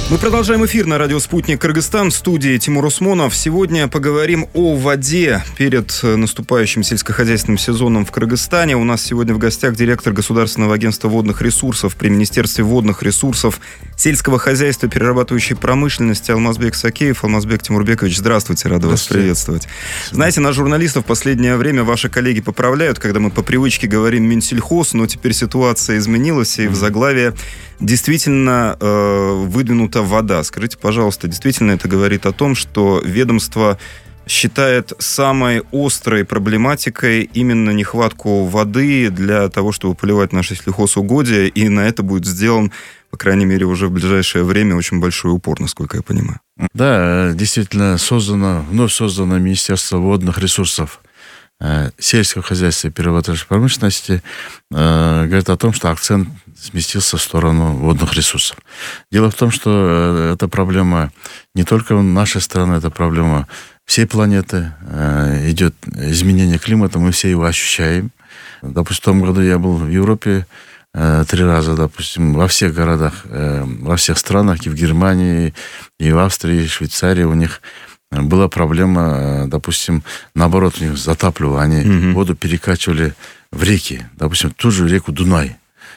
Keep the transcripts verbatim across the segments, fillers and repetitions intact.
Мы продолжаем эфир на радио «Спутник Кыргызстан». В студии Тимур Усмонов. Сегодня поговорим о воде перед наступающим сельскохозяйственным сезоном в Кыргызстане. У нас сегодня в гостях директор Государственного агентства водных ресурсов при Министерстве водных ресурсов, сельского хозяйства и перерабатывающей промышленности Алмазбек Сакеев. Алмазбек Тимурбекович, здравствуйте, рада вас приветствовать. Знаете, нас, журналистов, в последнее время ваши коллеги поправляют, когда мы по привычке говорим Минсельхоз, но теперь ситуация изменилась, и в заглавие действительно э, выдвинута вода. Скажите, пожалуйста, действительно это говорит о том, что ведомство считает самой острой проблематикой именно нехватку воды для того, чтобы поливать наши сельхозугодия, и на это будет сделан, по крайней мере, уже в ближайшее время очень большой упор, насколько я понимаю. Да, действительно, создано, вновь создано Министерство водных ресурсов, сельского хозяйства и перерабатывающей промышленности, э, говорит о том, что акцент сместился в сторону водных ресурсов. Дело в том, что эта проблема не только нашей страны, это проблема всей планеты. Э, идет изменение климата, мы все его ощущаем. Допустим, в том году я был в Европе э, три раза, допустим, во всех городах, э, во всех странах, и в Германии, и в Австрии, и в Швейцарии у них была проблема, допустим, наоборот, у них затапливало. Они mm-hmm. воду перекачивали в реки, допустим, ту же реку Дунай.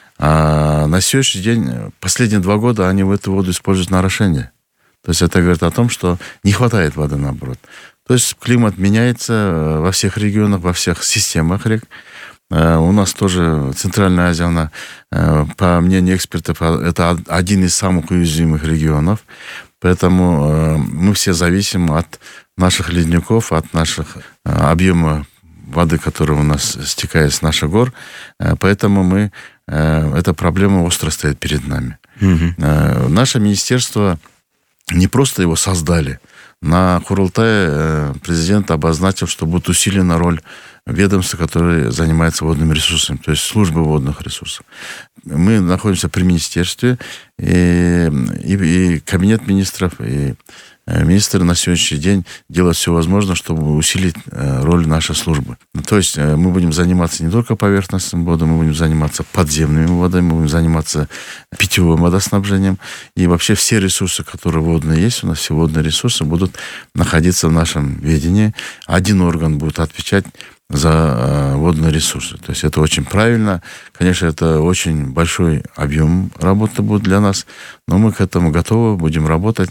А на сегодняшний день, последние два года, они эту воду используют на орошение. То есть это говорит о том, что не хватает воды, наоборот. То есть климат меняется во всех регионах, во всех системах рек. У нас тоже Центральная Азия, она, по мнению экспертов, это один из самых уязвимых регионов. Поэтому э, мы все зависим от наших ледников, от наших э, объема воды, который у нас стекает с наших гор. Э, поэтому мы, э, эта проблема остро стоит перед нами. Mm-hmm. Э, наше министерство не просто его создали. На Курултае э, президент обозначил, что будет усилена роль ведомства, которое занимается водными ресурсами, то есть службы водных ресурсов. Мы находимся при министерстве, и, и, и кабинет министров, и министр на сегодняшний день делают все возможное, чтобы усилить роль нашей службы. То есть мы будем заниматься не только поверхностным водой, мы будем заниматься подземными водами, мы будем заниматься питьевым водоснабжением. И вообще все ресурсы, которые водные есть, у нас все водные ресурсы будут находиться в нашем ведении. Один орган будет отвечать за э, водные ресурсы. То есть это очень правильно. Конечно, это очень большой объем работы будет для нас, но мы к этому готовы, будем работать.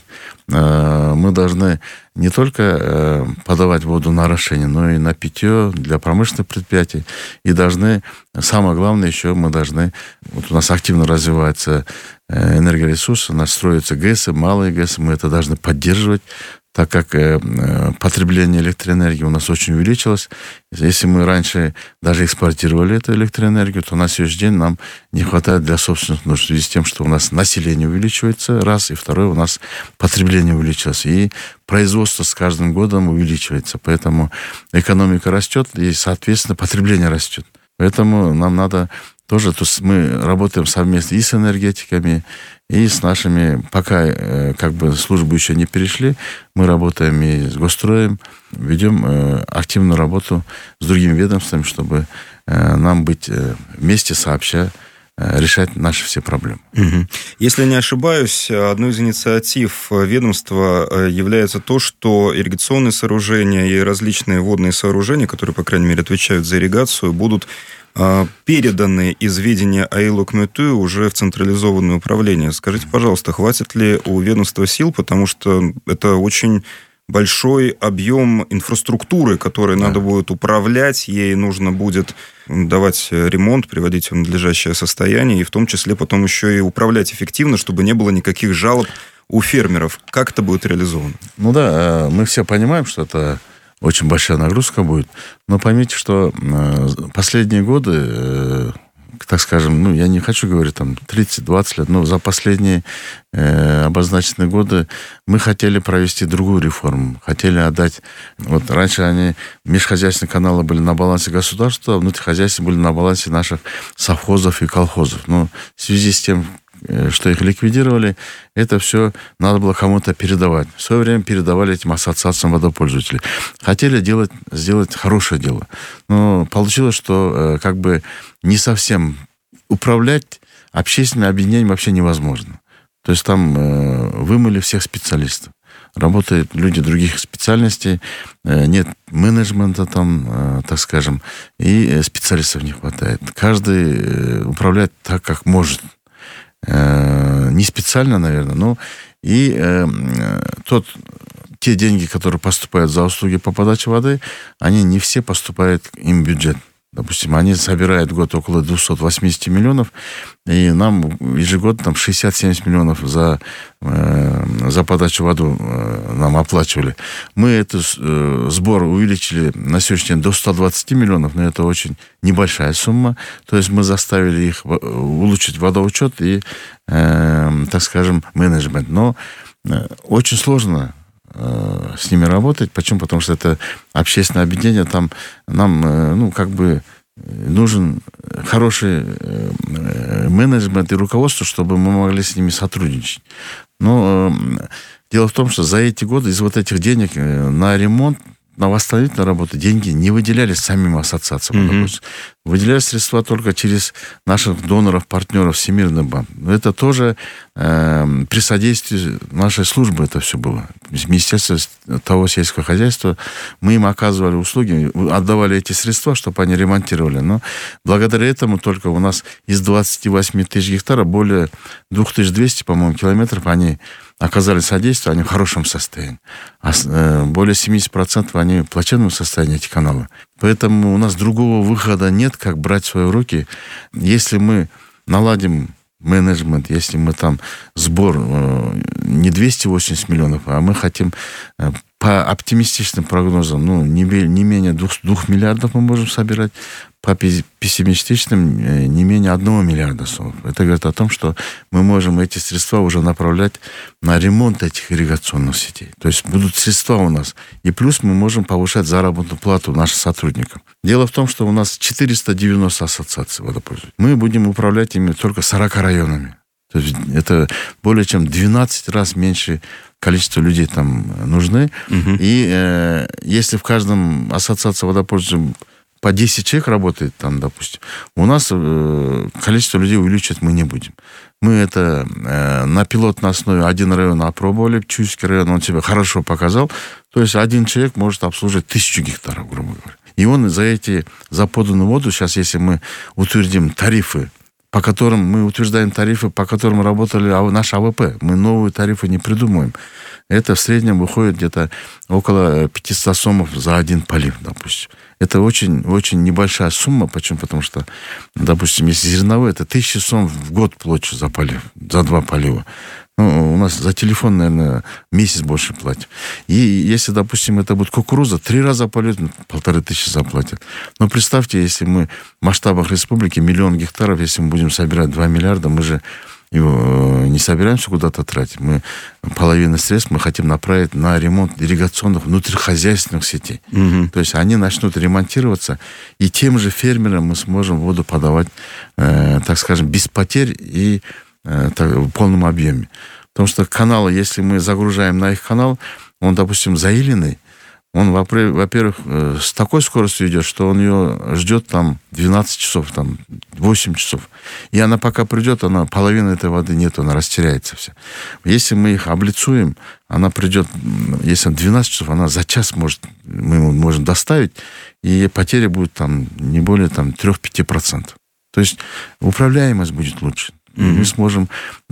Э, мы должны не только э, подавать воду на орошение, но и на питье для промышленных предприятий. И должны, самое главное еще, мы должны, вот у нас активно развивается э, энергоресурсы, у нас строятся ГЭСы, малые ГЭСы, мы это должны поддерживать, так как э, потребление электроэнергии у нас очень увеличилось. Если мы раньше даже экспортировали эту электроэнергию, то на сегодняшний день нам не хватает для собственных нужд в связи с тем, что у нас население увеличивается, раз, и второе, у нас потребление увеличилось, и производство с каждым годом увеличивается. Поэтому экономика растет, и, соответственно, потребление растет. Поэтому нам надо тоже, то есть мы работаем совместно и с энергетиками, и с нашими, пока э, как бы службы еще не перешли, мы работаем и с Госстроем, ведем э, активную работу с другими ведомствами, чтобы э, нам быть э, вместе сообща, э, решать наши все проблемы. Угу. Если не ошибаюсь, одной из инициатив ведомства является то, что ирригационные сооружения и различные водные сооружения, которые, по крайней мере, отвечают за ирригацию, будут переданы из ведения АИЛ-ОКМЭТУ уже в централизованное управление. Скажите, пожалуйста, хватит ли у ведомства сил, потому что это очень большой объем инфраструктуры, которой да. надо будет управлять, ей нужно будет давать ремонт, приводить в надлежащее состояние, и в том числе потом еще и управлять эффективно, чтобы не было никаких жалоб у фермеров. Как это будет реализовано? Ну да, мы все понимаем, что это очень большая нагрузка будет. Но поймите, что последние годы, так скажем, ну, я не хочу говорить там тридцать-двадцать лет, но за последние э, обозначенные годы мы хотели провести другую реформу. Хотели отдать... Вот раньше они, межхозяйственные каналы были на балансе государства, а внутрихозяйственные были на балансе наших совхозов и колхозов. Но в связи с тем, что их ликвидировали, это все надо было кому-то передавать. В свое время передавали этим ассоциациям водопользователей. Хотели делать, сделать хорошее дело. Но получилось, что как бы не совсем управлять общественным объединением вообще невозможно. То есть там э, вымыли всех специалистов. Работают люди других специальностей, э, нет менеджмента там, э, так скажем, и специалистов не хватает. Каждый э, управляет так, как может. Э, не специально, наверное, но и э, тот, те деньги, которые поступают за услуги по подаче воды, они не все поступают им в бюджет. Допустим, они собирают в год около двести восемьдесят миллионов, и нам ежегодно там шестьдесят-семьдесят миллионов за, э, за подачу воды э, нам оплачивали. Мы этот э, сбор увеличили на сегодняшний день до ста двадцати миллионов, но это очень небольшая сумма. То есть мы заставили их улучшить водоучет и, э, так скажем, менеджмент. Но э, очень сложно с ними работать. Почему? Потому что это общественное объединение, там нам, ну, как бы нужен хороший менеджмент и руководство, чтобы мы могли с ними сотрудничать. Но дело в том, что за эти годы из вот этих денег на ремонт, на восстановительную работу деньги не выделялись самим ассоциациям. Mm-hmm. Выделялись средства только через наших доноров, партнеров, Всемирный банк. Но это тоже э, при содействии нашей службы это все было. Министерство того сельского хозяйства, мы им оказывали услуги, отдавали эти средства, чтобы они ремонтировали. Но благодаря этому только у нас из двадцати восьми тысяч гектаров более две тысячи двести, по-моему, километров они оказали содействие, они в хорошем состоянии. А э, более семьдесят процентов они в плачевном состоянии, эти каналы. Поэтому у нас другого выхода нет, как брать в свои руки. Если мы наладим менеджмент, если мы там сбор э, не двести восемьдесят миллионов, а мы хотим э, по оптимистичным прогнозам, ну, не, не менее двух, двух миллиардов мы можем собирать, по пессимистичным э, не менее одного миллиарда сомов. Это говорит о том, что мы можем эти средства уже направлять на ремонт этих ирригационных сетей. То есть будут средства у нас. И плюс мы можем повышать заработную плату нашим сотрудникам. Дело в том, что у нас четыреста девяносто ассоциаций водопользователей. Мы будем управлять ими только сорока районами. То есть это более чем двенадцать раз меньше количество людей там нужны. Угу. И э, если в каждом ассоциации водопользователей по десять человек работает там, допустим, у нас э, количество людей увеличивать мы не будем. Мы это э, на пилотной основе один район опробовали, Чуйский район, он себя хорошо показал. То есть один человек может обслуживать тысячу гектаров, грубо говоря. И он за эти, за поданную воду, сейчас если мы утвердим тарифы, по которым мы утверждаем тарифы, по которым работали наш АВП, мы новые тарифы не придумываем. Это в среднем выходит где-то около пятьсот сомов за один полив, допустим. Это очень-очень небольшая сумма. Почему? Потому что, допустим, если зерновой, это тысяча сом в год плачу за полив, за два полива. Ну, у нас за телефон, наверное, месяц больше платим. И если, допустим, это будет кукуруза, три раза полет, полторы тысячи заплатят. Но представьте, если мы в масштабах республики, миллион гектаров, если мы будем собирать два миллиарда, мы же его не собираемся куда-то тратить. Мы половину средств мы хотим направить на ремонт ирригационных внутрихозяйственных сетей. Угу. То есть они начнут ремонтироваться, и тем же фермерам мы сможем воду подавать, э, так скажем, без потерь и э, так, в полном объеме. Потому что каналы, если мы загружаем на их канал, он, допустим, заиленный, он, во-первых, с такой скоростью идет, что он ее ждет там двенадцать часов, там восемь часов. И она пока придет, она половины этой воды нет, она растеряется вся. Если мы их облицуем, она придет, если двенадцать часов, она за час может, мы можем доставить, и потеря будет там не более там, три-пять процентов. То есть управляемость будет лучше. Mm-hmm. Мы сможем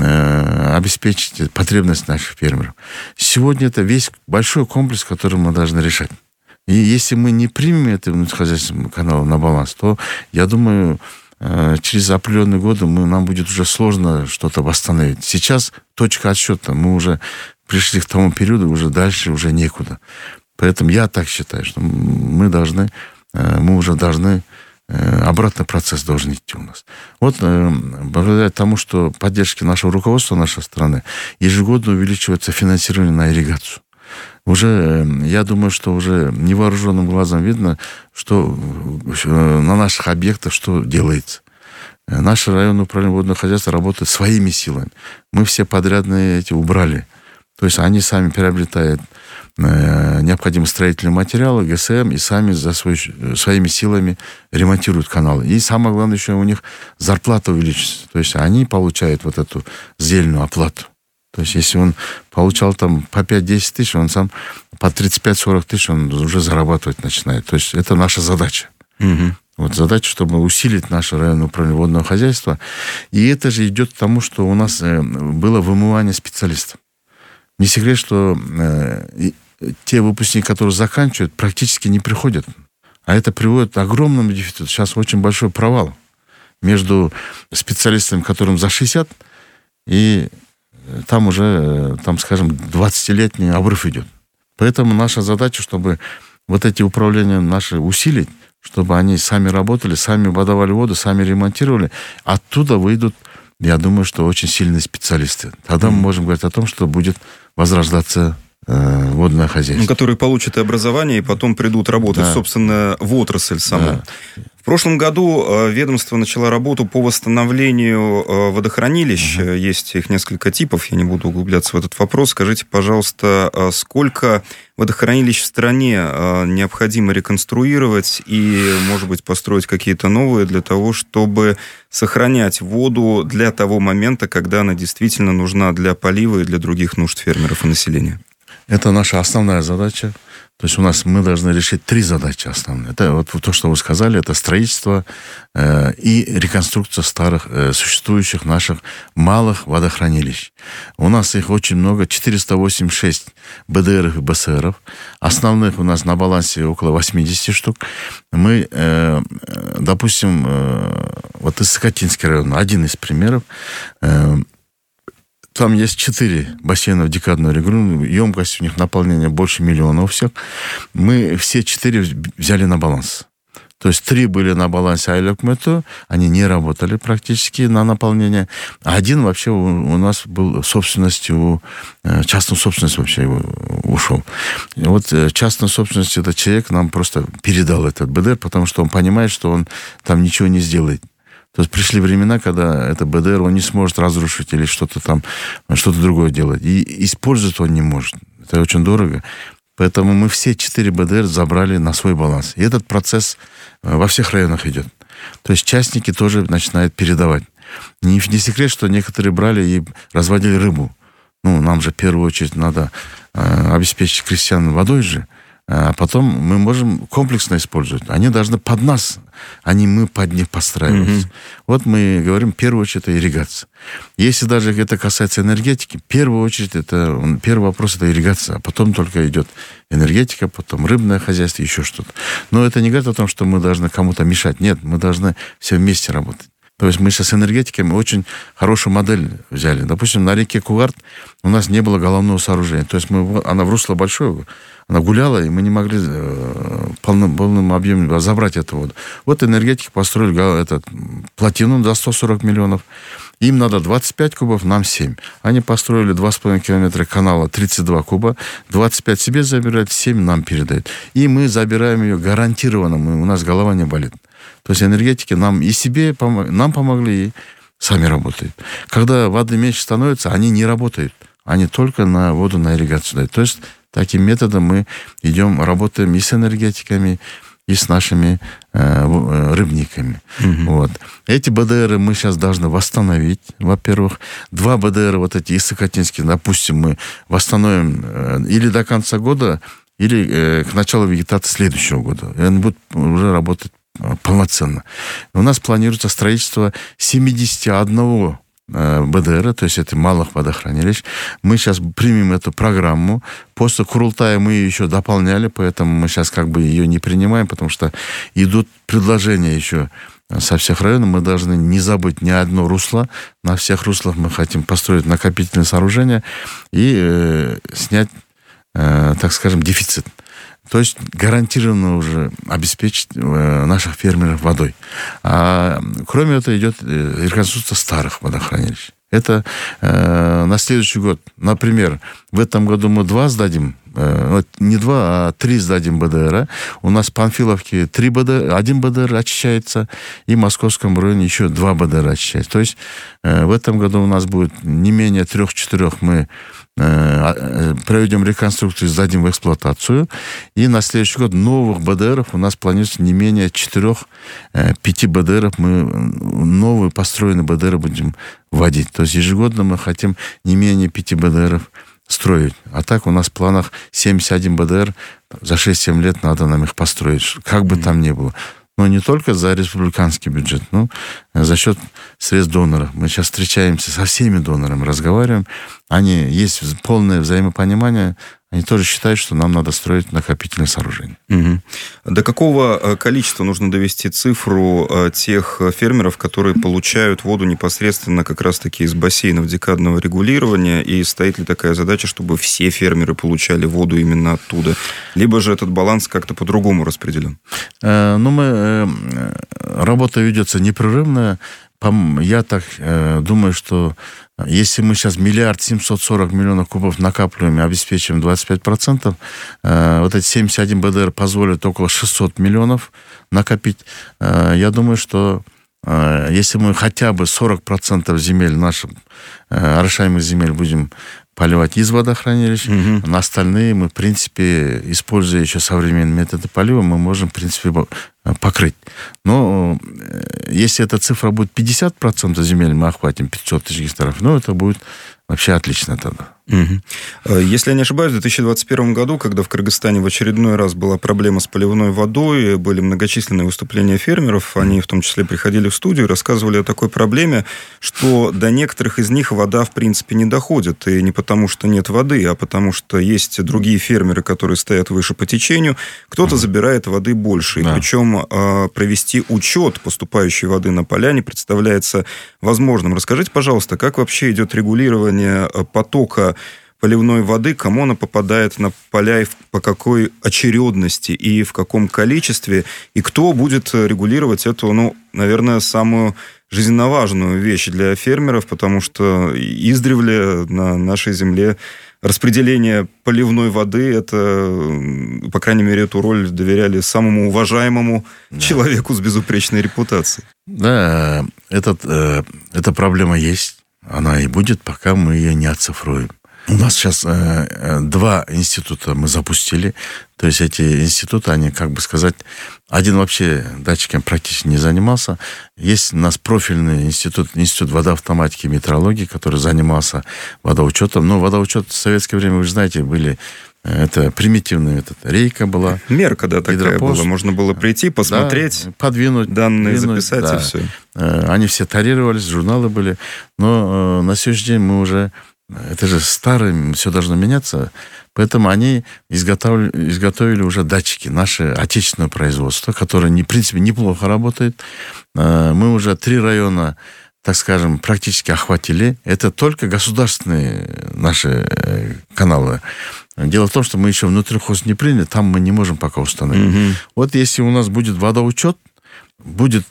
э, обеспечить потребность наших фермеров. Сегодня это весь большой комплекс, который мы должны решать. И если мы не примем это внутрихозяйственный канал на баланс, то, я думаю, э, через определенные годы мы, нам будет уже сложно что-то восстановить. Сейчас точка отсчета, мы уже пришли к тому периоду, уже дальше уже некуда. Поэтому я так считаю, что мы должны, э, мы уже должны обратный процесс должен идти у нас. Вот э, благодаря тому, что поддержки нашего руководства нашей страны, ежегодно увеличивается финансирование на ирригацию. Уже, э, я думаю, что уже невооруженным глазом видно, что э, на наших объектах что делается. Наше районное управление водного хозяйства работает своими силами. Мы все подрядные эти убрали. То есть они сами приобретают необходимые строительные материалы, ГСМ, и сами за свой, своими силами ремонтируют каналы. И самое главное, еще у них зарплата увеличится. То есть они получают вот эту зеленую оплату. То есть, если он получал там по пять-десять тысяч, он сам по тридцать пять сорок тысяч он уже зарабатывать начинает. То есть, это наша задача. Угу. Вот задача, чтобы усилить наше районное управление водного хозяйства. И это же идет к тому, что у нас было вымывание специалистов. Не секрет, что э, те выпускники, которые заканчивают, практически не приходят. А это приводит к огромному дефициту. Сейчас очень большой провал между специалистами, которым за шестьдесят, и там уже, там, скажем, двадцатилетний обрыв идет. Поэтому наша задача, чтобы вот эти управления наши усилить, чтобы они сами работали, сами выдавали воду, сами ремонтировали. Оттуда выйдут, я думаю, что очень сильные специалисты. Тогда mm. мы можем говорить о том, что будет возрождаться э, водное хозяйство. Ну, которые получат и образование, и потом придут работать, да. собственно, в отрасль саму. Да. В прошлом году ведомство начало работу по восстановлению водохранилищ. Uh-huh. Есть их несколько типов, я не буду углубляться в этот вопрос. Скажите, пожалуйста, сколько водохранилищ в стране необходимо реконструировать и, может быть, построить какие-то новые для того, чтобы сохранять воду для того момента, когда она действительно нужна для полива и для других нужд фермеров и населения? Это наша основная задача. То есть у нас мы должны решить три задачи основные. Это вот то, что вы сказали, это строительство э, и реконструкция старых э, существующих наших малых водохранилищ. У нас их очень много, четыреста восемьдесят шесть БДРов и БСРов. Основных у нас на балансе около восемьдесят штук. Мы, э, допустим, э, вот Исыкатинский район, один из примеров, э, там есть четыре бассейна в декадную регулировку, емкость у них наполнения больше миллиона у всех. Мы все четыре взяли на баланс. То есть три были на балансе Айлёк-Мету, они не работали практически на наполнение. А один вообще у, у нас был собственностью, частной собственностью вообще его ушел. И вот частной собственностью этот человек нам просто передал этот БДР, потому что он понимает, что он там ничего не сделает. То есть пришли времена, когда это БДР он не сможет разрушить или что-то там, что-то другое делать. И использовать он не может. Это очень дорого. Поэтому мы все четыре БДР забрали на свой баланс. И этот процесс во всех районах идет. То есть частники тоже начинают передавать. Не, не секрет, что некоторые брали и разводили рыбу. Ну, нам же в первую очередь надо э, обеспечить крестьян водой же. А потом мы можем комплексно использовать. Они должны под нас, а не мы под них подстраиваться. Mm-hmm. Вот мы говорим, в первую очередь, это ирригация. Если даже это касается энергетики, в первую очередь, это, первый вопрос – это ирригация, а потом только идет энергетика, потом рыбное хозяйство, еще что-то. Но это не говорит о том, что мы должны кому-то мешать. Нет, мы должны все вместе работать. То есть мы сейчас с энергетиками очень хорошую модель взяли. Допустим, на реке Кугарт у нас не было головного сооружения. То есть мы, она в русло большое, она гуляла, и мы не могли э, полным, полным объемом забрать эту воду. Вот энергетики построили этот, плотину за сто сорок миллионов. Им надо двадцать пять кубов, нам семь. Они построили два с половиной километра канала, тридцать два куба. двадцать пять себе забирают, семь нам передают. И мы забираем ее гарантированно, мы, у нас голова не болит. То есть энергетики нам и себе пом- нам помогли, и сами работают. Когда воды меньше становится, они не работают. Они только на воду, на ирригацию дают. То есть таким методом мы идем, работаем и с энергетиками, и с нашими э, рыбниками. Mm-hmm. Вот. Эти БДРы мы сейчас должны восстановить, во-первых. Два БДРа, вот эти исыкатинские, допустим, мы восстановим э, или до конца года, или э, к началу вегетации следующего года. И они будут уже работать полноценно. У нас планируется строительство семьдесят один БДР, то есть это малых водохранилищ. Мы сейчас примем эту программу. После Курултая мы ее еще дополняли, поэтому мы сейчас как бы ее не принимаем, потому что идут предложения еще со всех районов. Мы должны не забыть ни одно русло. На всех руслах мы хотим построить накопительные сооружения и э, снять, э, так скажем, дефицит. То есть гарантированно уже обеспечить э, наших фермеров водой. А кроме этого идет э, реконструкция старых водохранилищ. Это э, на следующий год. Например, в этом году мы два сдадим вот не два, а три сдадим БДР. У нас в Панфиловке три БДР, один БДР очищается, и в Московском районе еще два БДР очищается. То есть в этом году у нас будет не менее трех-четырех мы проведем реконструкцию, сдадим в эксплуатацию. И на следующий год новых БДРов у нас планируется не менее четырех-пяти БДРов. Мы новые построенные БДРы будем вводить. То есть ежегодно мы хотим не менее пяти БДРов строить. А так у нас в планах семьдесят один БДР. За шесть-семь лет надо нам их построить. Как бы mm-hmm. там ни было. Но не только за республиканский бюджет, но за счет средств доноров. Мы сейчас встречаемся со всеми донорами, разговариваем. Они, есть полное взаимопонимание. Они тоже считают, что нам надо строить накопительные сооружения. Угу. До какого количества нужно довести цифру тех фермеров, которые получают воду непосредственно как раз-таки из бассейнов декадного регулирования? И стоит ли такая задача, чтобы все фермеры получали воду именно оттуда? Либо же этот баланс как-то по-другому распределен? Э, ну, мы, э, работа ведется непрерывная. Я так э, думаю, что если мы сейчас миллиард семьсот сорок миллионов кубов накапливаем и обеспечиваем двадцать пять процентов, э, вот эти семьдесят один БДР позволит около шестьсот миллионов накопить. Э, я думаю, что э, если мы хотя бы сорок процентов земель наших э, орошаемых земель будем поливать из водохранилищ, угу. на остальные мы, в принципе, используя еще современные методы полива, мы можем, в принципе, покрыть. Но если эта цифра будет пятьдесят процентов земель, мы охватим пятьсот тысяч гектаров, ну, это будет вообще отлично тогда. Угу. Если я не ошибаюсь, в две тысячи двадцать первом году, когда в Кыргызстане в очередной раз была проблема с поливной водой, были многочисленные выступления фермеров, они в том числе приходили в студию и рассказывали о такой проблеме, что до некоторых из них вода в принципе не доходит. И не потому, что нет воды, а потому, что есть другие фермеры, которые стоят выше по течению, кто-то забирает воды больше. Да. И причем провести учет поступающей воды на поля не представляется возможным. Расскажите, пожалуйста, как вообще идет регулирование потока поливной воды, кому она попадает на поля и по какой очередности и в каком количестве, и кто будет регулировать эту, ну, наверное, самую жизненно важную вещь для фермеров, потому что издревле на нашей земле распределение поливной воды, это, по крайней мере, эту роль доверяли самому уважаемому да. человеку с безупречной репутацией. Да, этот, э, эта проблема есть, она и будет, пока мы ее не оцифруем. У нас сейчас э, два института мы запустили. То есть эти институты, они, как бы сказать, один вообще датчиком практически не занимался. Есть у нас профильный институт, институт водоавтоматики и метрологии, который занимался водоучетом. Но водоучет в советское время, вы же знаете, были... Это примитивная это, рейка была. Мерка, да, такая гидропост. Была. Можно было прийти, посмотреть, да, подвинуть, данные двинуть, записать, да. и все. Они все тарировались, журналы были. Но на сегодняшний день мы уже... Это же старое, все должно меняться. Поэтому они изготовили, изготовили уже датчики, наше отечественное производство, которое, в принципе, неплохо работает. Мы уже три района, так скажем, практически охватили. Это только государственные наши каналы. Дело в том, что мы еще внутрихоз не приняли, там мы не можем пока установить. Mm-hmm. Вот если у нас будет водоучет, будет...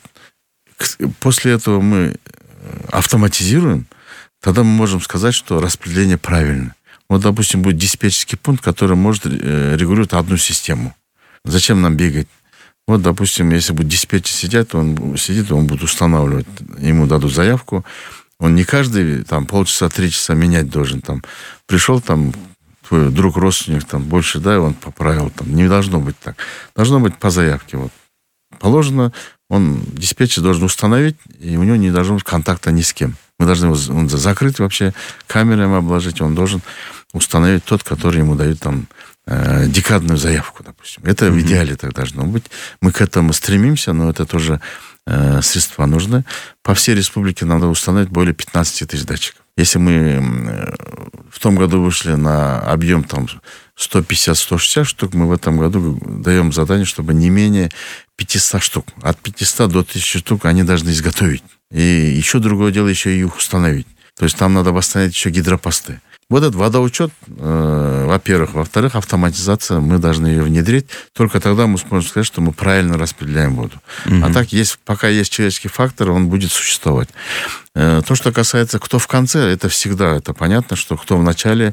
После этого мы автоматизируем, тогда мы можем сказать, что распределение правильно. Вот, допустим, будет диспетчерский пункт, который может регулировать одну систему. Зачем нам бегать? Вот, допустим, если будет диспетчер сидеть, он сидит, он будет устанавливать, ему дадут заявку. Он не каждый там полчаса, три часа менять должен. Там пришел там твой друг, родственник, там больше, да, и он поправил. Там не должно быть так. Должно быть по заявке. Вот. Положено, он, диспетчер должен установить, и у него не должно быть контакта ни с кем. Мы должны его он закрыть вообще, камерами обложить. Он должен установить тот, который ему дает там э, декадную заявку, допустим. Это mm-hmm. в идеале так должно быть. Мы к этому стремимся, но это тоже э, средства нужны. По всей республике надо установить более пятнадцать тысяч датчиков. Если мы э, в том году вышли на объем там сто пятьдесят - сто шестьдесят штук, мы в этом году даем задание, чтобы не менее пятьсот штук. От пятисот до тысячи штук они должны изготовить. И еще другое дело, еще и их установить. То есть там надо восстановить еще гидропосты. Вот этот водоучет, э, во-первых. Во-вторых, автоматизация, мы должны ее внедрить. Только тогда мы сможем сказать, что мы правильно распределяем воду. Угу. А так, есть, пока есть человеческий фактор, он будет существовать. Э, то, что касается, кто в конце, это всегда это понятно, что кто в начале,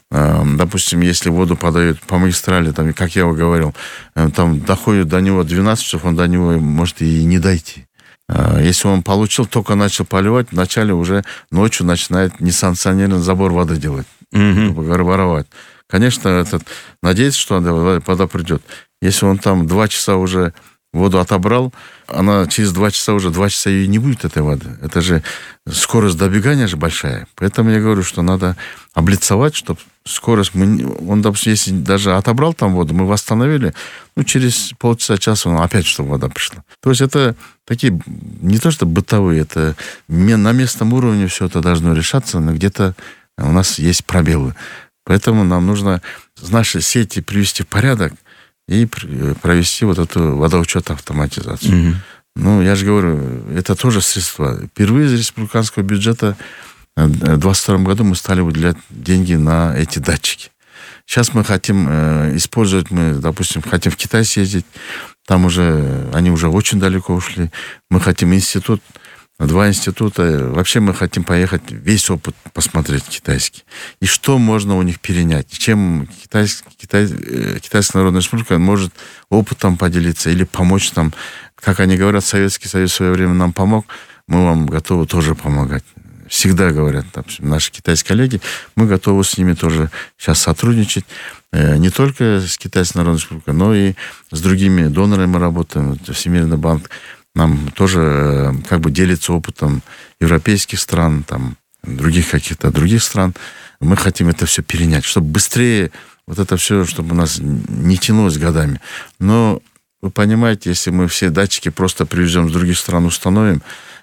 Допустим, если воду подают по магистрали, там, как я уже говорил, там доходит до него двенадцать часов, он до него может и не дойти. Если он получил, только начал поливать, вначале уже ночью начинает несанкционированный забор воды делать, mm-hmm. воровать. Конечно, этот, надеется, что вода придет. Если он там два часа уже воду отобрал, она через два часа уже, два часа и не будет этой воды. Это же скорость добегания же большая. Поэтому я говорю, что надо облицовать, чтобы скорость... Мы, он, допустим, если даже отобрал там воду, мы восстановили, ну, через полчаса, часа, он опять, чтобы вода пришла. То есть это такие, не то что бытовые, это на местном уровне все это должно решаться, но где-то у нас есть пробелы. Поэтому нам нужно наши сети привести в порядок и провести вот эту водоучет, автоматизацию. Mm-hmm. Ну, я же говорю, это тоже средства. Впервые из республиканского бюджета в двадцать втором году мы стали выделять деньги на эти датчики. Сейчас мы хотим э, использовать, мы, допустим, хотим в Китай съездить, там уже, они уже очень далеко ушли. Мы хотим институт, два института. Вообще мы хотим поехать, весь опыт посмотреть китайский. И что можно у них перенять. Чем Китай, Китай, Китайская Народная Республика может опытом поделиться или помочь нам. Как они говорят, Советский Союз в свое время нам помог, мы вам готовы тоже помогать. Всегда говорят допустим, наши китайские коллеги, мы готовы с ними тоже сейчас сотрудничать. Не только с Китайской Народной Республикой, но и с другими донорами мы работаем. Всемирный банк нам тоже как бы делится опытом европейских стран, там, других каких-то других стран. Мы хотим это все перенять, чтобы быстрее вот это все, чтобы у нас не тянулось годами. Но вы понимаете, если мы все датчики просто привезем с других стран, установим,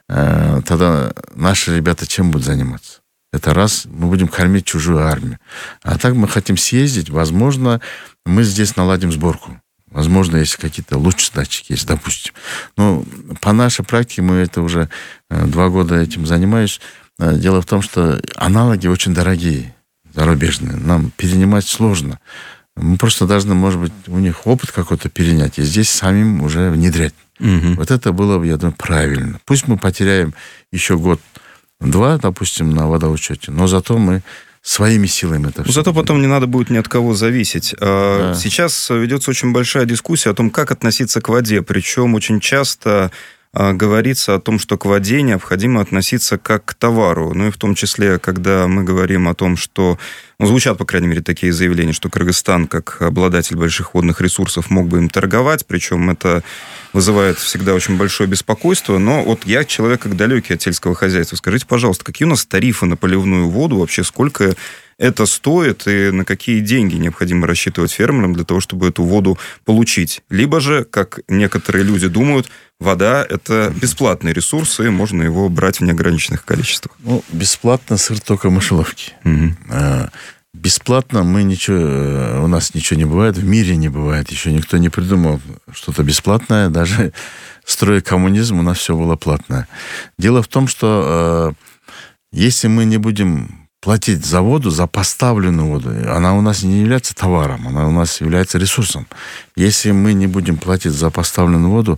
тогда наши ребята чем будут заниматься? Это раз, мы будем кормить чужую армию. А так мы хотим съездить, возможно, мы здесь наладим сборку. Возможно, если какие-то лучшие датчики есть, допустим. Но по нашей практике мы это уже два года этим занимаюсь. Дело в том, что аналоги очень дорогие, зарубежные. Нам перенимать сложно. Мы просто должны, может быть, у них опыт какой-то перенять, и здесь самим уже внедрять. Угу. Вот это было бы, я думаю, правильно. Пусть мы потеряем еще год-два, допустим, на водоучете, но зато мы своими силами это все. Зато делаем. Потом не надо будет ни от кого зависеть. Да. Сейчас ведется очень большая дискуссия о том, как относиться к воде. Причем очень часто говорится о том, что к воде необходимо относиться как к товару. Ну и в том числе, когда мы говорим о том, что... Ну, звучат, по крайней мере, такие заявления, что Кыргызстан, как обладатель больших водных ресурсов, мог бы им торговать. Причем это вызывает всегда очень большое беспокойство. Но вот я человек как далекий от сельского хозяйства. Скажите, пожалуйста, какие у нас тарифы на поливную воду? Вообще, сколько это стоит и на какие деньги необходимо рассчитывать фермерам для того, чтобы эту воду получить? Либо же, как некоторые люди думают, вода – это бесплатный ресурс, и можно его брать в неограниченных количествах. Ну, бесплатно сыр только в мышеловке. Угу. А, бесплатно мы ничего, у нас ничего не бывает, в мире не бывает. Еще никто не придумал что-то бесплатное. Даже строя коммунизм, у нас все было платное. Дело в том, что если мы не будем платить за воду, за поставленную воду, она у нас не является товаром, она у нас является ресурсом. Если мы не будем платить за поставленную воду,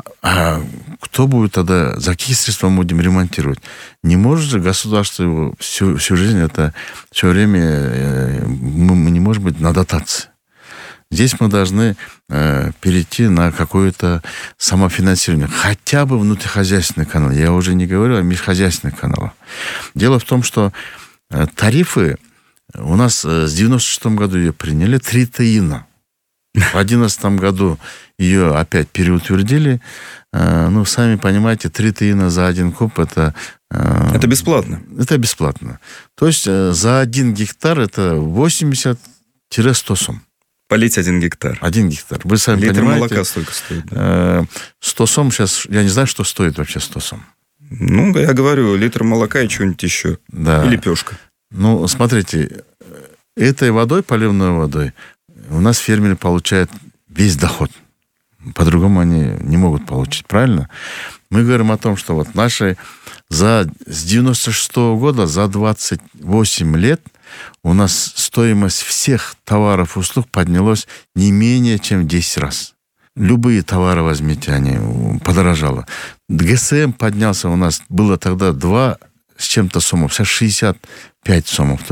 а кто будет тогда, за какие средства мы будем ремонтировать? Не может же государство его всю, всю жизнь, это все время, мы, мы не можем быть на дотации. Здесь мы должны э, перейти на какое-то самофинансирование. Хотя бы внутрихозяйственный канал. Я уже не говорю о межхозяйственных каналах. Дело в том, что тарифы у нас с девяносто шестом году ее приняли, три таина. В две тысячи одиннадцатом году ее опять переутвердили. Ну, сами понимаете, три таина за один куб это... Это бесплатно. Это бесплатно. То есть за один гектар это восемьдесят-сто сом. Полить один гектар. Один гектар. Вы сами Литр понимаете. Литр молока столько стоит. Да? сто сом сейчас... Я не знаю, что стоит вообще сто сом. Ну, я говорю, литр молока и что-нибудь еще. Да. И лепешка. Ну, смотрите, этой водой, поливной водой, у нас фермеры получают весь доход. По-другому они не могут получить, правильно? Мы говорим о том, что вот наши за, с девяносто шестого года, за двадцать восемь лет у нас стоимость всех товаров и услуг поднялась не менее чем в десять раз. Любые товары возьмите, они подорожало. ГСМ поднялся у нас, было тогда два с чем-то сомов, сейчас шестьдесят пять сомов. То есть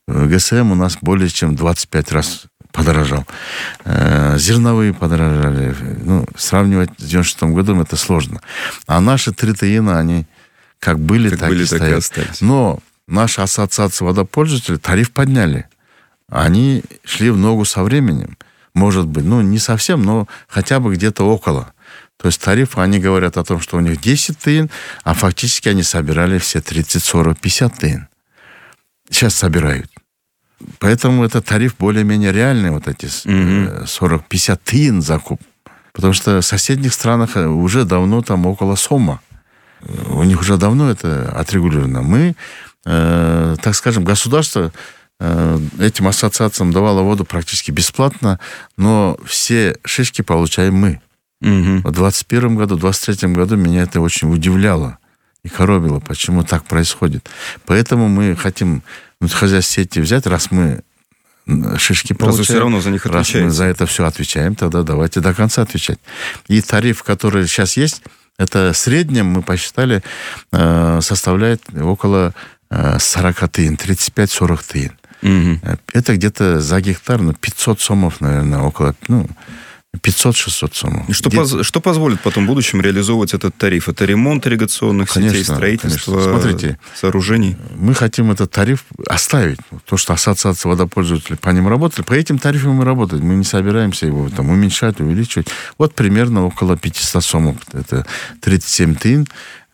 ГСМ у нас более чем двадцать пять раз подорожал. Зерновые подорожали. Ну, сравнивать с девяносто шестым годом это сложно. А наши три ТИНа, они как были, как так, были, и так и остались. Но наша ассоциация водопользователей тариф подняли. Они шли в ногу со временем. Может быть, ну, не совсем, но хотя бы где-то около. То есть тарифы, они говорят о том, что у них десять ТИН, а фактически они собирали все тридцать, сорок, пятьдесят ТИН. Сейчас собирают. Поэтому это тариф более-менее реальный, вот эти mm-hmm. сорок-пятьдесят ТИН закуп. Потому что в соседних странах уже давно там около СОМа. У них уже давно это отрегулировано. Мы, э, так скажем, государство э, этим ассоциациям давало воду практически бесплатно, но все шишки получаем мы. Mm-hmm. В двадцать первом году, в двадцать третьем году меня это очень удивляло и коробило, почему так происходит. Поэтому мы хотим хозяйство сети взять, раз мы шишки получаем. Просто все равно за них отвечаете. Раз мы за это все отвечаем, тогда давайте до конца отвечать. И тариф, который сейчас есть, это в среднем, мы посчитали, составляет около сорок ТИН, тридцать пять сорок ТИН. Угу. Это где-то за гектар, ну, пятьсот сомов, наверное, около, ну, пятьсот-шестьсот сомов. Что, поз, что позволит потом в будущем реализовывать этот тариф? Это ремонт ирригационных конечно, сетей, строительство Смотрите, сооружений? Мы хотим этот тариф оставить. То, что ассоциация водопользователей по ним работали, по этим тарифам мы работаем. Мы не собираемся его там уменьшать, увеличивать. Вот примерно около пятьсот сомов. Это тридцать семь ТИН.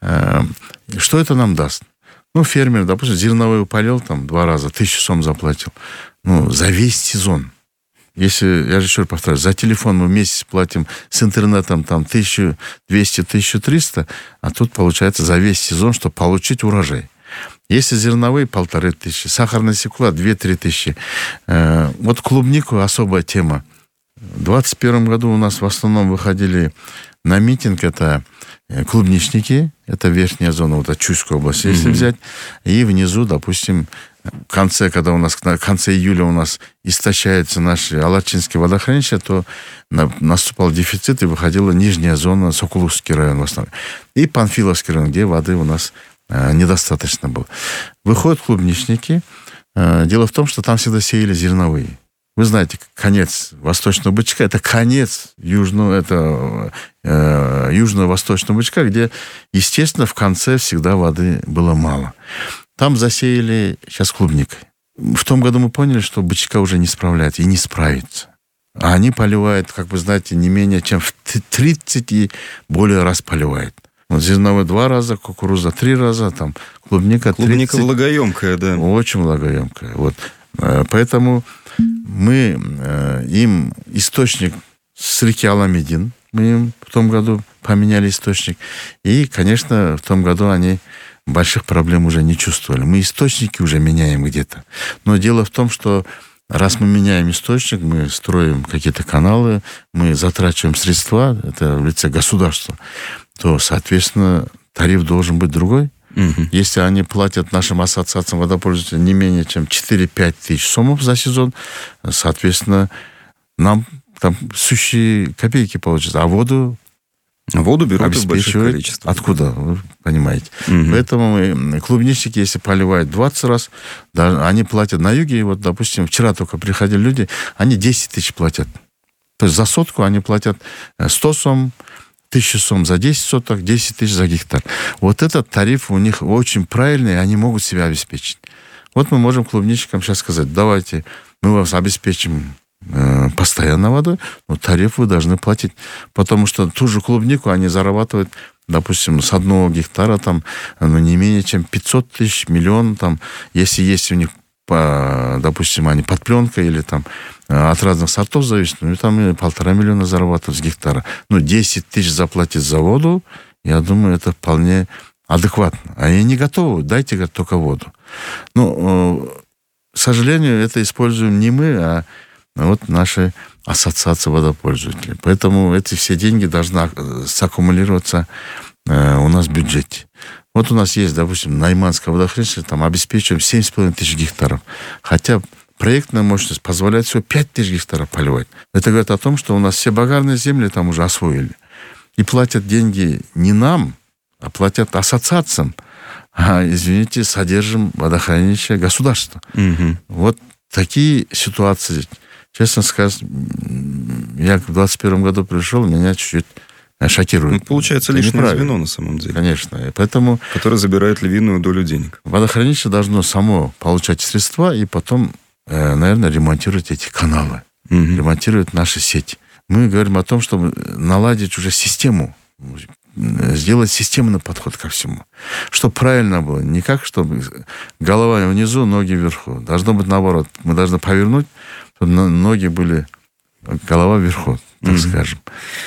Что это нам даст? Ну, фермер, допустим, зерновой полил там два раза, тысячу сом заплатил. Ну, за весь сезон. Если, я же еще раз повторяю, за телефон мы в месяц платим с интернетом там тысяча двести - тысяча триста, а тут получается за весь сезон, чтобы получить урожай. Если зерновые полторы тысячи, сахарная свекла две-три тысячи. Э, вот клубнику особая тема. В двадцать первом году у нас в основном выходили на митинг, это клубничники, это верхняя зона, вот от Чуйской области, если mm-hmm. взять, и внизу, допустим, в конце, когда у нас, в конце июля у нас истощаются наши Алатчинские водохранилища, то на, наступал дефицит, и выходила нижняя зона, Сокуловский район в основном. И Панфиловский район, где воды у нас э, недостаточно было. Выходят клубничники. Э, дело в том, что там всегда сеяли зерновые. Вы знаете, конец Восточного Бычка, это конец южного, это, э, южно-восточного Бычка, где, естественно, в конце всегда воды было мало. Там засеяли сейчас клубникой. В том году мы поняли, что Бычка уже не справляется и не справится. А они поливают, как вы знаете, не менее чем в тридцать и более раз поливают. Вот зерновой два раза, кукуруза три раза, там клубника тридцать. Клубника влагоемкая, да. Очень влагоемкая. Вот. Поэтому мы им источник с реки Аламедин, мы им в том году поменяли источник. И, конечно, в том году они больших проблем уже не чувствовали. Мы источники уже меняем где-то. Но дело в том, что раз мы меняем источник, мы строим какие-то каналы, мы затрачиваем средства, это в лице государства, то, соответственно, тариф должен быть другой. Угу. Если они платят нашим ассоциациям водопользователей не менее чем четыре-пять тысяч сомов за сезон, соответственно, нам там сущие копейки получатся, а воду Воду берут в больших количествах. Откуда, вы понимаете. Угу. Поэтому мы, клубничники, если поливают двадцать раз, да, они платят на юге. Вот, допустим, вчера только приходили люди, они десять тысяч платят. То есть за сотку они платят сто сом, тысячу сом за десять соток, десять тысяч за гектар. Вот этот тариф у них очень правильный, и они могут себя обеспечить. Вот мы можем клубничникам сейчас сказать, давайте мы вас обеспечим постоянно водой, но тариф вы должны платить. Потому что ту же клубнику они зарабатывают, допустим, с одного гектара там, ну, не менее чем пятьсот тысяч, миллион, там, если есть у них, по, допустим, они под пленкой или там от разных сортов зависит, ну, там полтора миллиона зарабатывают с гектара. Ну, десять тысяч заплатить за воду, я думаю, это вполне адекватно. А они не готовы, дайте, говорят, только воду. Ну, к сожалению, это используем не мы, а вот наши ассоциации водопользователей. Поэтому эти все деньги должны саккумулироваться э, у нас в бюджете. Вот у нас есть, допустим, Найманское водохранилище, там обеспечиваем семь с половиной тысяч гектаров. Хотя проектная мощность позволяет всего пять тысяч гектаров поливать. Это говорит о том, что у нас все багарные земли там уже освоили. И платят деньги не нам, а платят ассоциациям. а, извините, содержим водохранилище государства. Угу. Вот такие ситуации, честно сказать, я в двадцать первом году пришел, меня чуть-чуть шокирует. Ну, получается это лишнее звено на самом деле. Конечно. И поэтому... Которое забирает львиную долю денег. Водохранилище должно само получать средства и потом, э, наверное, ремонтировать эти каналы. Угу. Ремонтировать наши сети. Мы говорим о том, чтобы наладить уже систему, сделать системный подход ко всему. Чтобы правильно было. Не как, чтобы голова внизу, ноги вверху. Должно быть наоборот. Мы должны повернуть, чтобы ноги были... голова вверху, так mm-hmm. скажем.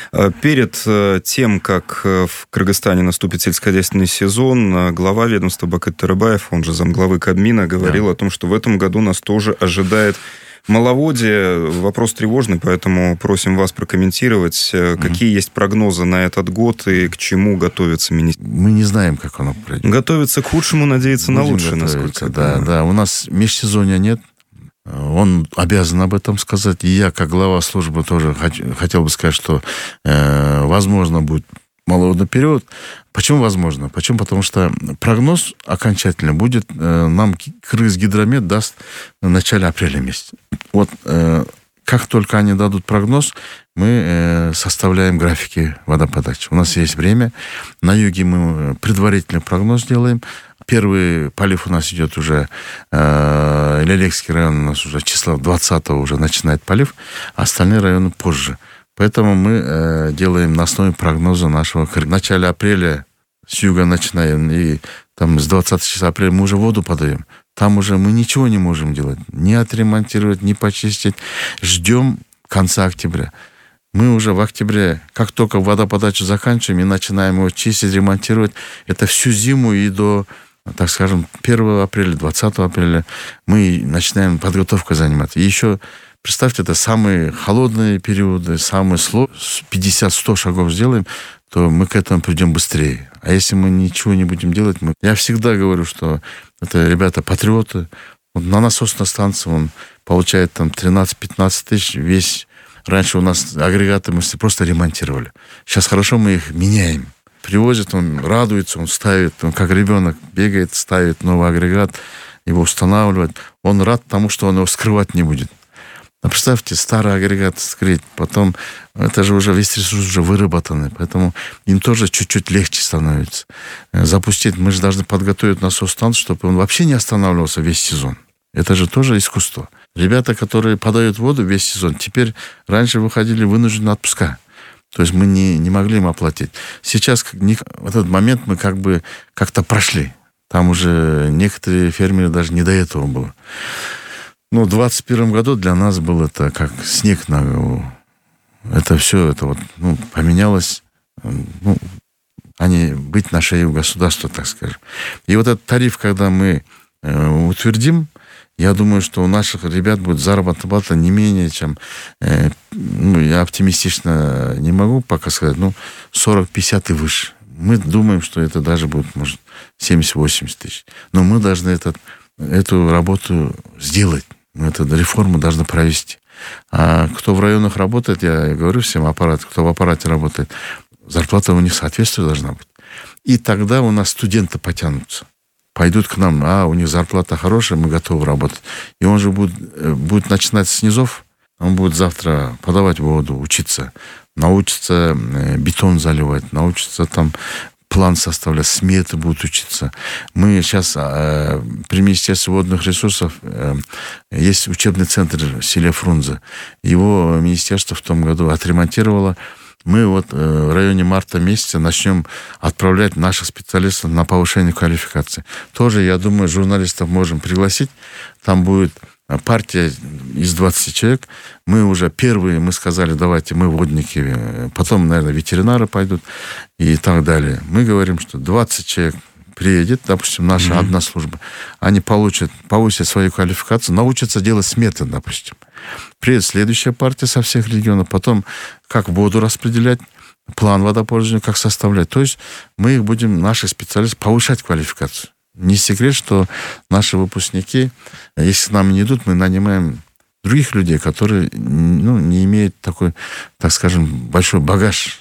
Перед тем, как в Кыргызстане наступит сельскохозяйственный сезон, глава ведомства Бакыт Тырыбаев, он же замглавы Кабмина, говорил yeah. о том, что в этом году нас тоже ожидает маловодье. Вопрос тревожный, поэтому просим вас прокомментировать, mm-hmm. какие есть прогнозы на этот год и к чему готовится министр. Мы не знаем, как оно пройдет. Готовится к худшему, надеяться Будем на лучшее, насколько да, я понимаю. Да, у нас межсезонья нет. Он обязан об этом сказать. И я, как глава службы, тоже хотел бы сказать, что, э, возможно, будет маловодный период. Почему возможно? Почему? Потому что прогноз окончательно будет, э, нам Кыргызгидромет даст в начале апреля месяца. Вот э, как только они дадут прогноз, мы э, составляем графики водоподачи. У нас есть время. На юге мы предварительный прогноз делаем. Первый полив у нас идет уже, э, Лелекский район у нас уже числа двадцатого уже начинает полив, а остальные районы позже. Поэтому мы э, делаем на основе прогноза нашего. В начале апреля с юга начинаем, и там с двадцатого числа апреля мы уже воду подаем. Там уже мы ничего не можем делать. Ни отремонтировать, ни почистить. Ждем конца октября. Мы уже в октябре, как только водоподачу заканчиваем и начинаем его чистить, ремонтировать, это всю зиму и до, так скажем, первого апреля, двадцатого апреля мы начинаем подготовкой заниматься. И еще, представьте, это самые холодные периоды, самые сложные, пятьдесят-сто шагов сделаем, то мы к этому придем быстрее. А если мы ничего не будем делать, мы... я всегда говорю, что это ребята-патриоты. Вот на насосной станции он получает там тринадцать-пятнадцать тысяч, весь... Раньше у нас агрегаты мы просто ремонтировали. Сейчас хорошо мы их меняем. Привозят, он радуется, он ставит, он как ребенок бегает, ставит новый агрегат, его устанавливает. Он рад тому, что он его скрывать не будет. А представьте, старый агрегат скрыть, потом это же уже весь ресурс уже выработанный, поэтому им тоже чуть-чуть легче становится. Запустить, мы же должны подготовить насос станцию, чтобы он вообще не останавливался весь сезон. Это же тоже искусство. Ребята, которые подают воду весь сезон, теперь раньше выходили вынужденные отпуска. То есть мы не, не могли им оплатить. Сейчас в этот момент мы как бы как-то прошли. Там уже некоторые фермеры даже не до этого было. Но в двадцать первом году для нас было это как снег на голову. Это все это вот, ну, поменялось. Ну, а не быть на шее у государства, так скажем. И вот этот тариф, когда мы э, утвердим, я думаю, что у наших ребят будет заработная плата не менее, чем, э, ну, я оптимистично не могу пока сказать, ну, сорок-пятьдесят и выше. Мы думаем, что это даже будет, может, семьдесят-восемьдесят тысяч. Но мы должны этот, эту работу сделать. Мы эту реформу должны провести. А кто в районах работает, я говорю всем, аппарат, кто в аппарате работает, зарплата у них соответствует должна быть. И тогда у нас студенты потянутся. Пойдут к нам, а у них зарплата хорошая, мы готовы работать. И он же будет, будет начинать с низов, он будет завтра подавать воду, учиться, научится бетон заливать, научится там план составлять, сметы будут учиться. Мы сейчас э, при Министерстве водных ресурсов э, есть учебный центр в селе Фрунзе. Его министерство в том году отремонтировало. Мы вот э, в районе марта месяца начнем отправлять наших специалистов на повышение квалификации. Тоже, я думаю, журналистов можем пригласить. Там будет партия из двадцати человек. Мы уже первые, мы сказали, давайте мы водники, потом, наверное, ветеринары пойдут и так далее. Мы говорим, что двадцать человек приедет, допустим, наша mm-hmm. одна служба, они получат, повысят свою квалификацию, научатся делать сметы, допустим. Приедет следующая партия со всех регионов, потом как воду распределять, план водопользования, как составлять. То есть мы их будем, наши специалисты, повышать квалификацию. Не секрет, что наши выпускники, если к нам не идут, мы нанимаем других людей, которые, ну, не имеют такой, так скажем, большой багаж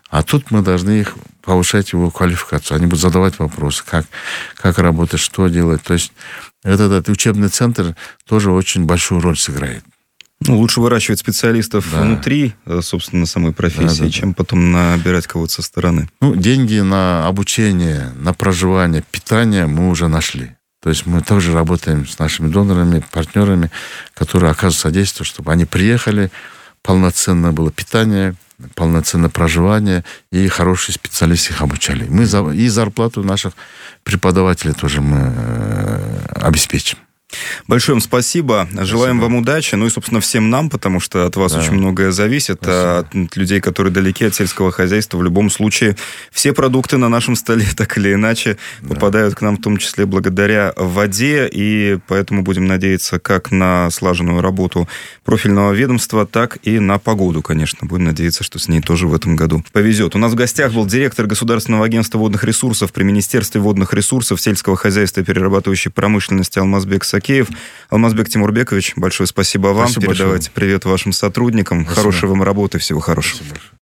А тут мы должны их повышать его квалификацию. Они будут задавать вопросы, как, как работать, что делать. То есть этот, этот учебный центр тоже очень большую роль сыграет. Ну, лучше выращивать специалистов да. внутри, собственно, самой профессии, да, да, чем да. потом набирать кого-то со стороны. Ну, деньги на обучение, на проживание, питание мы уже нашли. То есть мы также работаем с нашими донорами, партнерами, которые оказывают содействие, чтобы они приехали, полноценное было питание, полноценное проживание, и хорошие специалисты их обучали. Мы за, и зарплату наших преподавателей тоже мы э, обеспечим. Большое вам спасибо. Желаем спасибо. Вам удачи. Ну и, собственно, всем нам, потому что от вас да. очень многое зависит. А от людей, которые далеки от сельского хозяйства, в любом случае все продукты на нашем столе так или иначе да. попадают к нам, в том числе благодаря воде. И поэтому будем надеяться как на слаженную работу профильного ведомства, так и на погоду, конечно. Будем надеяться, что с ней тоже в этом году повезет. У нас в гостях был директор Государственного агентства водных ресурсов при Министерстве водных ресурсов, сельского хозяйства и перерабатывающей промышленности Алмазбек Сакеев. Алмазбек Тимурбекович, большое спасибо вам. Спасибо Передавайте большое. Привет вашим сотрудникам. Спасибо. Хорошей вам работы, всего хорошего. Спасибо.